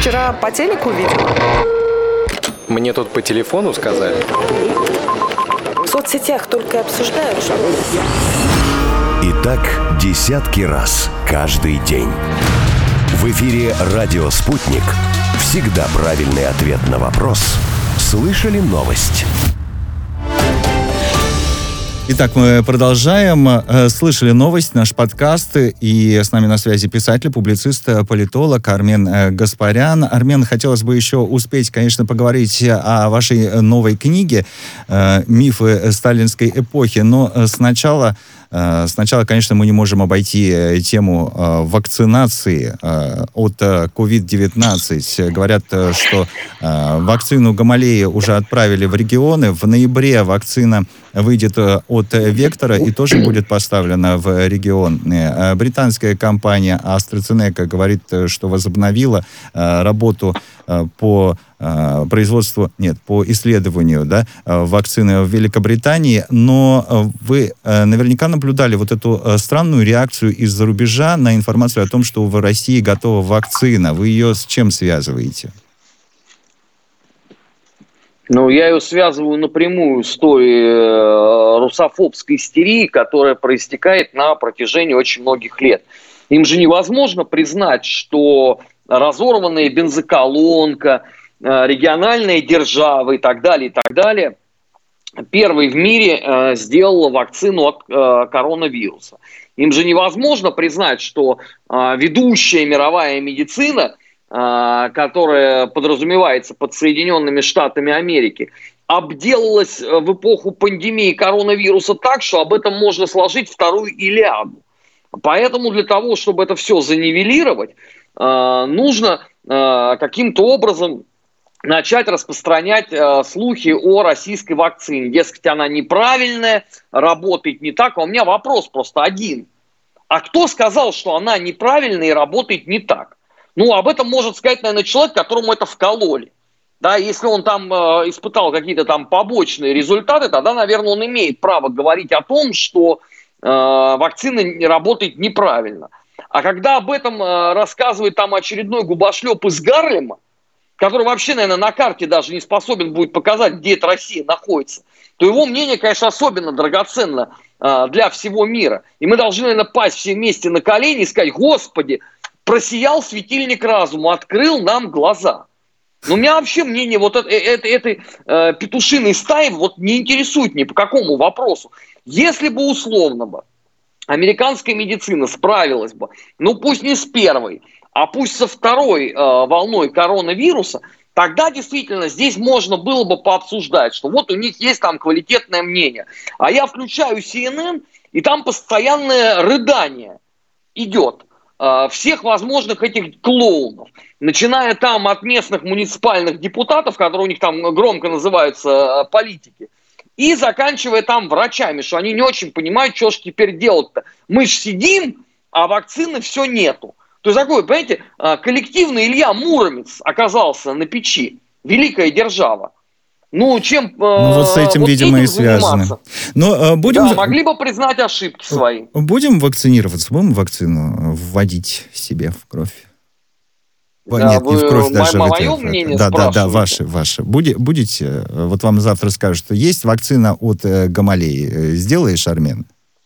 вчера по телеку видела? Мне тут по телефону сказали. В соцсетях только обсуждают, что... И так десятки раз каждый день. В эфире «Радио Спутник». Всегда правильный ответ на вопрос. Слышали новость? Итак, мы продолжаем. Слышали новость, наш подкаст, и с нами на связи писатель, публицист, политолог Армен Гаспарян. Армен, хотелось бы еще успеть, конечно, поговорить о вашей новой книге «Мифы сталинской эпохи», но сначала, конечно, мы не можем обойти тему вакцинации от COVID-19. Говорят, что вакцину Гамалеи уже отправили в регионы. В ноябре вакцина выйдет от Вектора и тоже будет поставлена в регион. Британская компания AstraZeneca говорит, что возобновила работу по производству, по исследованию вакцины в Великобритании, но вы наверняка наблюдали вот эту странную реакцию из-за рубежа на информацию о том, что в России готова вакцина. Вы ее с чем связываете? Я ее связываю напрямую с той русофобской истерии, которая проистекает на протяжении очень многих лет. Им же невозможно признать, что разорванная бензоколонка, региональная держава и так далее, первой в мире сделала вакцину от коронавируса. Им же невозможно признать, что ведущая мировая медицина, которая подразумевается под Соединенными Штатами Америки, обделалась в эпоху пандемии коронавируса так, что об этом можно сложить вторую Илиаду. Поэтому для того, чтобы это все занивелировать, нужно каким-то образом начать распространять слухи о российской вакцине. Дескать, она неправильная, работает не так. А у меня вопрос просто один. А кто сказал, что она неправильная и работает не так? Об этом может сказать, наверное, человек, которому это вкололи. Да, если он там испытал какие-то там побочные результаты, тогда, наверное, он имеет право говорить о том, что вакцина работает неправильно. А когда об этом рассказывает там очередной губошлеп из Гарлема, который вообще, наверное, на карте даже не способен будет показать, где эта Россия находится, то его мнение, конечно, особенно драгоценно для всего мира. И мы должны, наверное, пасть все вместе на колени и сказать: Господи, просиял светильник разума, открыл нам глаза. Но меня вообще мнение вот этой петушиной стаи не интересует ни по какому вопросу. Если бы условно бы американская медицина справилась бы, пусть не с первой, а пусть со второй волной коронавируса, тогда действительно здесь можно было бы пообсуждать, что вот у них есть там квалитетное мнение. А я включаю CNN, и там постоянное рыдание идет всех возможных этих клоунов, начиная там от местных муниципальных депутатов, которые у них там громко называются политики, и заканчивая там врачами, что они не очень понимают, что же теперь делать-то. Мы же сидим, а вакцины все нету. То есть такой, понимаете, коллективный Илья Муромец оказался на печи. Великая держава. Чем вот с этим, видимо, и связано. Могли бы признать ошибки свои. Будем вакцинироваться? Будем вакцину вводить себе в кровь? Нет, не в кровь даже. Мое мнение спрашиваете? Ваше. Будете? Вот вам завтра скажут, что есть вакцина от Гамалеи. Сделаешь, Армен?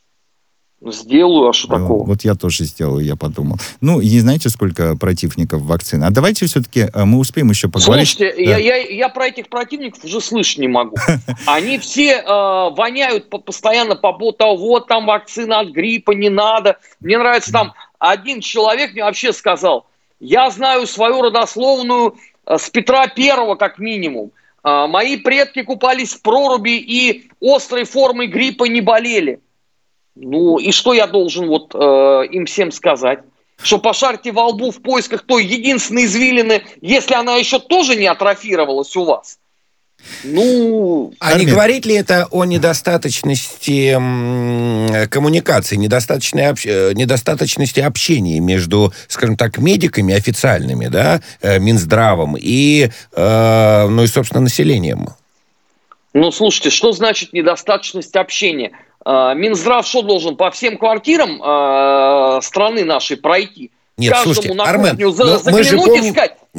Сделаю, а что такого? Вот я тоже сделаю, я подумал. И знаете, сколько противников вакцины? А давайте все-таки мы успеем еще поговорить. Слушайте, да. я про этих противников уже слышать не могу. Они все воняют постоянно по поводу того, вот там вакцина от гриппа, не надо. Мне нравится, там один человек мне вообще сказал: я знаю свою родословную с Петра Первого как минимум. Мои предки купались в проруби и острой формой гриппа не болели. И что я должен им всем сказать? Что пошарьте во лбу в поисках той единственной извилины, если она еще тоже не атрофировалась у вас. А не говорит ли это о недостаточности коммуникации, недостаточности общения между, скажем так, медиками официальными, Минздравом и собственно, населением? Слушайте, что значит недостаточность общения? Минздрав что должен, по всем квартирам страны нашей пройти? Нет, каждому слушайте, на Армен, кухню заглянуть и сказать: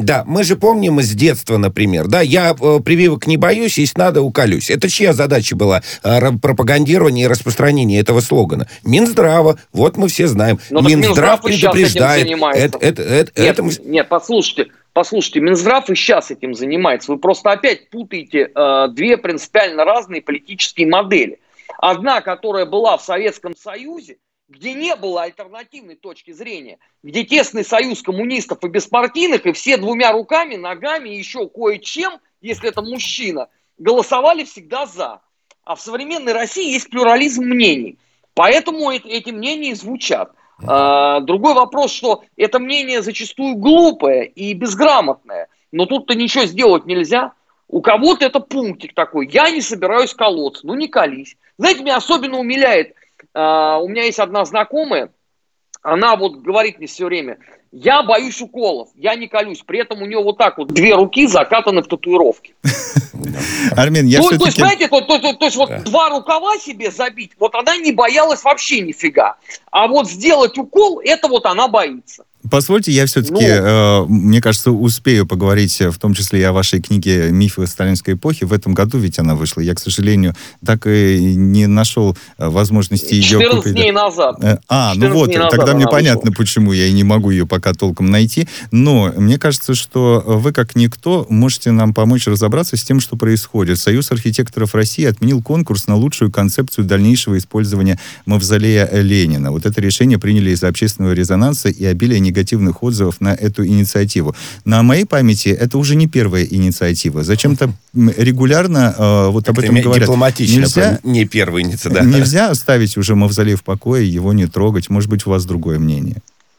Да, мы же помним из детства, например, да, я прививок не боюсь, если надо, уколюсь. Это чья задача была? Пропагандирование и распространение этого слогана? Минздрава, вот мы все знаем. Минздрав предупреждает. Нет, послушайте, Минздрав и сейчас этим занимается. Вы просто опять путаете две принципиально разные политические модели. Одна, которая была в Советском Союзе, где не было альтернативной точки зрения, где тесный союз коммунистов и беспартийных, и все двумя руками, ногами и еще кое-чем, если это мужчина, голосовали всегда за. А в современной России есть плюрализм мнений. Поэтому эти мнения звучат. Другой вопрос, что это мнение зачастую глупое и безграмотное. Но тут-то ничего сделать нельзя. У кого-то это пунктик такой. Я не собираюсь колоться. Ну не колись. Знаете, меня особенно умиляет. У меня есть одна знакомая. Она вот говорит мне все время: я боюсь уколов, я не колюсь. При этом у нее вот так вот две руки закатаны в татуировки. Армен, я все-таки... То есть, знаете, то есть вот два рукава себе забить, вот она не боялась вообще нифига. А вот сделать укол, это вот она боится. Позвольте, я все-таки, мне кажется, успею поговорить, в том числе и о вашей книге «Мифы сталинской эпохи». В этом году ведь она вышла. Я, к сожалению, так и не нашел возможности ее купить. 14 дней назад. Ну вот, тогда мне понятно, почему я и не могу ее пока толком найти. Но мне кажется, что вы, как никто, можете нам помочь разобраться с тем, что происходит. Союз архитекторов России отменил конкурс на лучшую концепцию дальнейшего использования мавзолея Ленина. Вот это решение приняли из-за общественного резонанса и обилия негативных отзывов на эту инициативу. На моей памяти это уже не первая инициатива. Зачем-то регулярно вот об этом говорят. Дипломатично, нельзя, не первая инициатива. Нельзя оставить уже мавзолей в покое, его не трогать. Может быть, у вас другое мнение?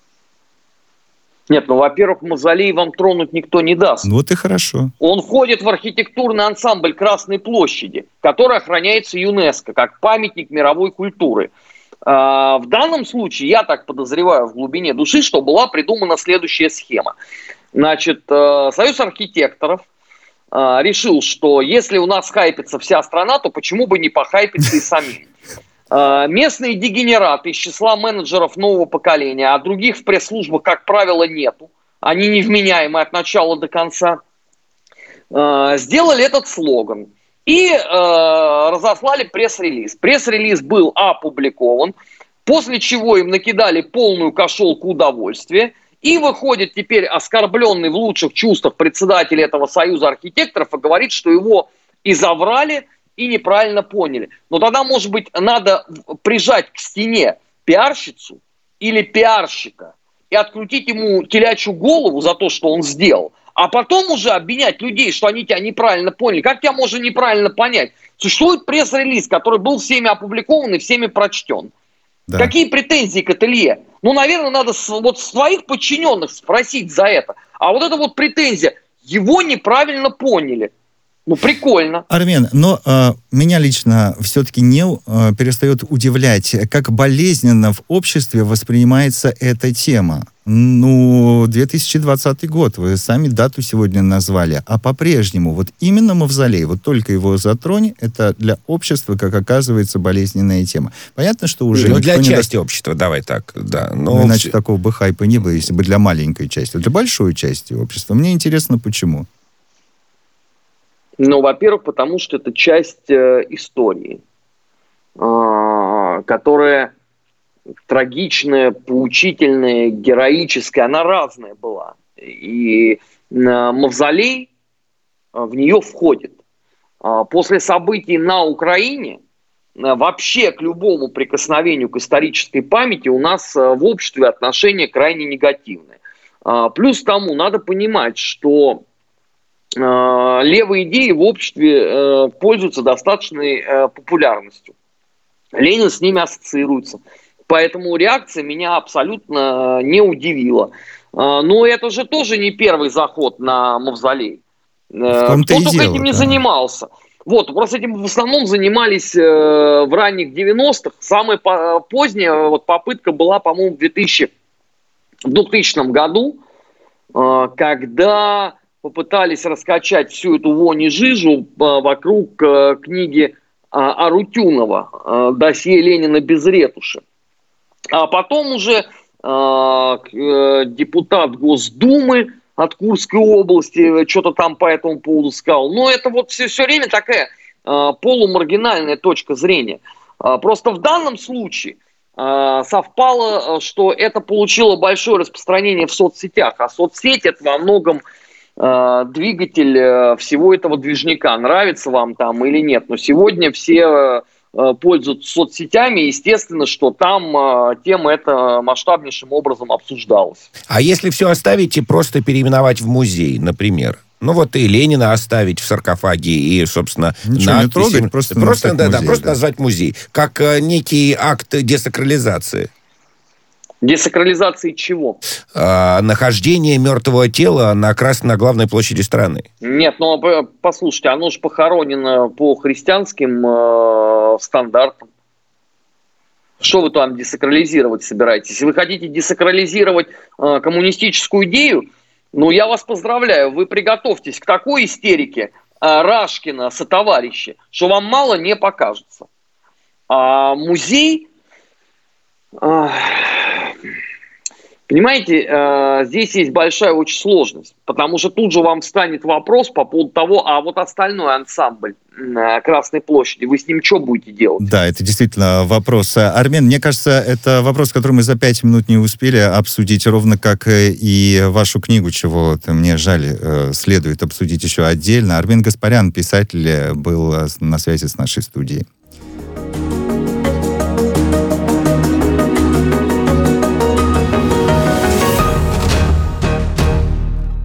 Нет, во-первых, мавзолей вам тронуть никто не даст. Вот и хорошо. Он входит в архитектурный ансамбль Красной площади, который охраняется ЮНЕСКО как памятник мировой культуры. В данном случае, я так подозреваю в глубине души, что была придумана следующая схема. Значит, Союз архитекторов решил, что если у нас хайпится вся страна, то почему бы не похайпиться и самим. Местные дегенераты из числа менеджеров нового поколения, а других в пресс-службах, как правило, нету. Они невменяемы от начала до конца. Сделали этот слоган. И разослали пресс-релиз. Пресс-релиз был опубликован, после чего им накидали полную кошелку удовольствия. И выходит теперь оскорбленный в лучших чувствах председатель этого союза архитекторов и говорит, что его изоврали и неправильно поняли. Но тогда, может быть, надо прижать к стене пиарщицу или пиарщика и открутить ему телячью голову за то, что он сделал. А потом уже обвинять людей, что они тебя неправильно поняли. Как тебя можно неправильно понять? Существует пресс-релиз, который был всеми опубликован и всеми прочтен. Да. Какие претензии к ателье? Наверное, надо вот своих подчиненных спросить за это. А вот эта вот претензия, его неправильно поняли. Прикольно. Армен, но меня лично все-таки не перестает удивлять, как болезненно в обществе воспринимается эта тема. 2020 год, вы сами дату сегодня назвали, а по-прежнему вот именно мавзолей, вот только его затронь, это для общества, как оказывается, болезненная тема. Понятно, что уже... для части общества, давай так, да. Иначе такого бы хайпа не было, если бы для маленькой части, для большой части общества. Мне интересно, почему. Во-первых, потому что это часть истории, которая трагичная, поучительная, героическая, она разная была. И мавзолей в нее входит. После событий на Украине вообще к любому прикосновению к исторической памяти у нас в обществе отношение крайне негативное. Плюс к тому, надо понимать, что левые идеи в обществе пользуются достаточной популярностью. Ленин с ними ассоциируется. Поэтому реакция меня абсолютно не удивила. Но это же тоже не первый заход на мавзолей. Кто только этим не занимался. Просто этим в основном занимались в ранних 90-х. Самая поздняя попытка была, по-моему, в 2000 году, когда попытались раскачать всю эту вонь и жижу вокруг книги Арутюнова «Досье Ленина без ретуши». А потом уже депутат Госдумы от Курской области, что-то там по этому поводу сказал. Но это вот все время такая полумаргинальная точка зрения. Просто в данном случае совпало, что это получило большое распространение в соцсетях, а соцсеть это во многом двигатель всего этого движника, нравится вам там или нет. Но сегодня все пользуются соцсетями, естественно, что там тема эта масштабнейшим образом обсуждалась. А если все оставить и просто переименовать в музей, например? Ну вот и Ленина оставить в саркофаге и, собственно, ничего не трогать, просто назвать музей, как некий акт десакрализации. Десакрализации чего? Нахождение мертвого тела на главной площади страны. Нет, ну послушайте, оно же похоронено по христианским стандартам. Что вы там десакрализировать собираетесь? Если вы хотите десакрализировать коммунистическую идею, ну, я вас поздравляю, вы приготовьтесь к такой истерике Рашкина сотоварища, что вам мало не покажется. А музей... Понимаете, здесь есть большая очень сложность, потому что тут же вам встанет вопрос по поводу того, а вот остальной ансамбль на Красной площади, вы с ним что будете делать? Да, это действительно вопрос. Армен, мне кажется, это вопрос, который мы за 5 минут не успели обсудить, ровно как и вашу книгу, чего мне жаль, следует обсудить еще отдельно. Армен Гаспарян, писатель, был на связи с нашей студией.